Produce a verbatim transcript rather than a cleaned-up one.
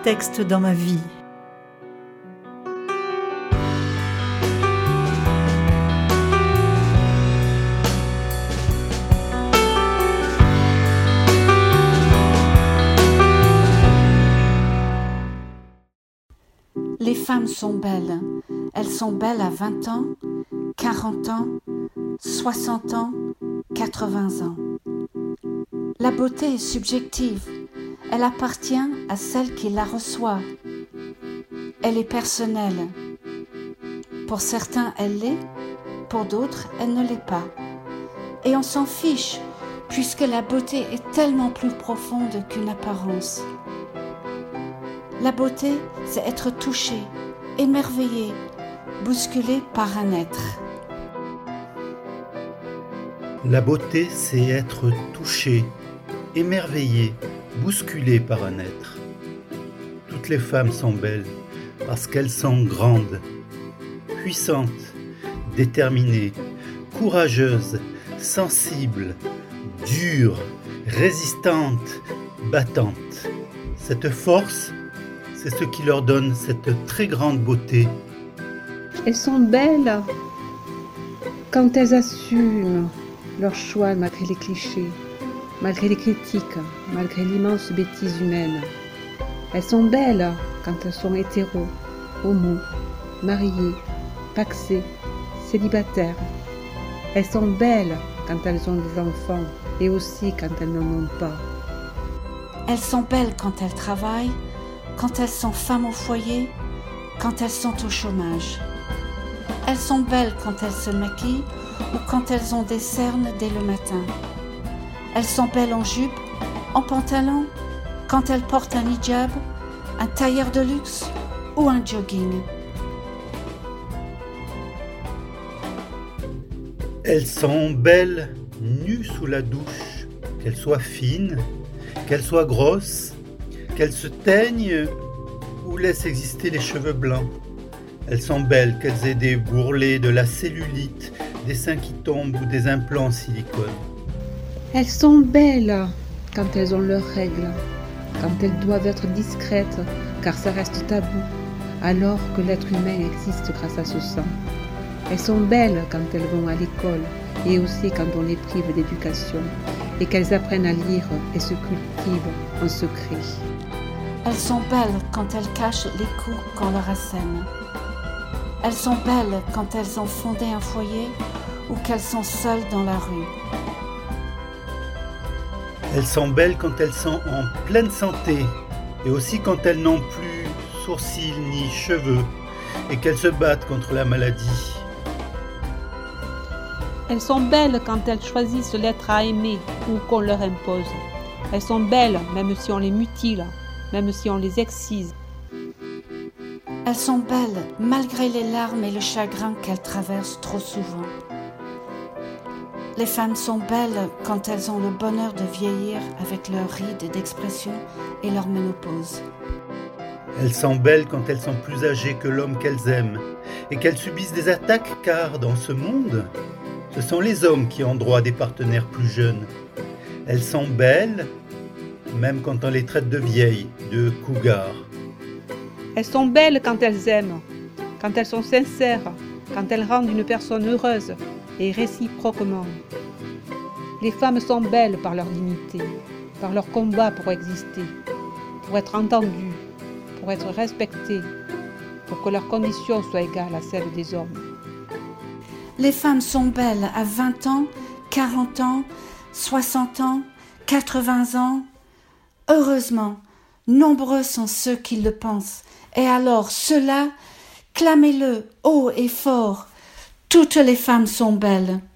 texte dans ma vie. Les femmes sont belles. Elles sont belles à vingt ans, quarante ans, soixante ans, quatre-vingts ans. La beauté est subjective. Elle appartient à celle qui la reçoit. Elle est personnelle. Pour certains, elle l'est. Pour d'autres, elle ne l'est pas. Et on s'en fiche, puisque la beauté est tellement plus profonde qu'une apparence. La beauté, c'est être touché, émerveillé, bousculé par un être. La beauté, c'est être touché, émerveillé, bousculé par un être. Toutes les femmes sont belles parce qu'elles sont grandes, puissantes, déterminées, courageuses, sensibles, dures, résistantes, battantes. Cette force, c'est ce qui leur donne cette très grande beauté. Elles sont belles quand elles assument leur choix malgré les clichés, malgré les critiques, malgré l'immense bêtise humaine. Elles sont belles quand elles sont hétéros, homo, mariées, paxées, célibataires. Elles sont belles quand elles ont des enfants et aussi quand elles n'en ont pas. Elles sont belles quand elles travaillent, quand elles sont femmes au foyer, quand elles sont au chômage. Elles sont belles quand elles se maquillent ou quand elles ont des cernes dès le matin. Elles sont belles en jupe, en pantalon, quand elles portent un hijab, un tailleur de luxe ou un jogging. Elles sont belles nues sous la douche, qu'elles soient fines, qu'elles soient grosses, qu'elles se teignent ou laissent exister les cheveux blancs. Elles sont belles qu'elles aient des bourrelets, de la cellulite, des seins qui tombent ou des implants en silicone. Elles sont belles quand elles ont leurs règles, quand elles doivent être discrètes car ça reste tabou, alors que l'être humain existe grâce à ce sang. Elles sont belles quand elles vont à l'école et aussi quand on les prive d'éducation et qu'elles apprennent à lire et se cultivent en secret. Elles sont belles quand elles cachent les coups qu'on leur assène. Elles sont belles quand elles ont fondé un foyer ou qu'elles sont seules dans la rue. Elles sont belles quand elles sont en pleine santé et aussi quand elles n'ont plus sourcils ni cheveux et qu'elles se battent contre la maladie. Elles sont belles quand elles choisissent l'être à aimer ou qu'on leur impose. Elles sont belles même si on les mutile, même si on les excise. Elles sont belles malgré les larmes et le chagrin qu'elles traversent trop souvent. Les femmes sont belles quand elles ont le bonheur de vieillir avec leurs rides d'expression et leur ménopause. Elles sont belles quand elles sont plus âgées que l'homme qu'elles aiment et qu'elles subissent des attaques car dans ce monde, ce sont les hommes qui ont droit à des partenaires plus jeunes. Elles sont belles même quand on les traite de vieilles, de cougars. Elles sont belles quand elles aiment, quand elles sont sincères, quand elles rendent une personne heureuse et réciproquement. Les femmes sont belles par leur dignité, par leur combat pour exister, pour être entendues, pour être respectées, pour que leurs conditions soient égales à celles des hommes. Les femmes sont belles à vingt ans, quarante ans, soixante ans, quatre-vingts ans. Heureusement, nombreux sont ceux qui le pensent. Et alors, ceux-là, clamez-le haut et fort. Toutes les femmes sont belles.